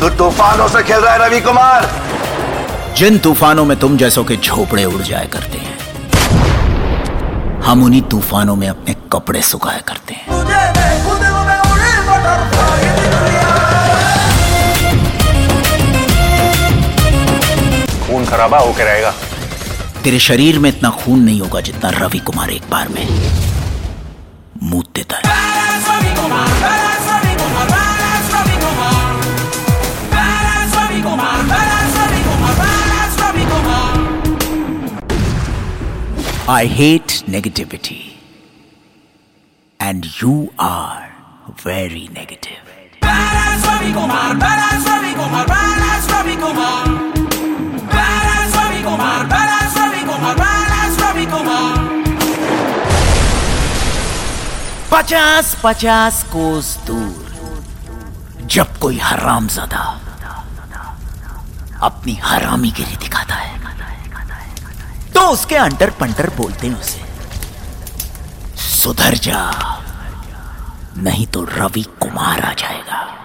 तू तूफानों से खेल रहा है रवि कुमार। जिन तूफानों में तुम जैसों के झोपड़े उड़ जाया करते हैं, हम उन्हीं तूफानों में अपने कपड़े सुखाया करते हैं। खून खराबा होके रहेगा। तेरे शरीर में इतना खून नहीं होगा जितना रवि कुमार एक बार में मूत देता है। I hate negativity and you are very negative. Badass Ravi Kumar, badass Ravi Kumar, badass Ravi Kumar. Badass Ravi Kumar, badass Ravi Kumar, badass Ravi Kumar. 50-50 कोस दूर जब कोई हरामजादा अपनी हरामीगिरी दिखाता है तो उसके अंटर पंटर बोलते हैं उसे सुधर जा, नहीं तो रवि कुमार आ जाएगा।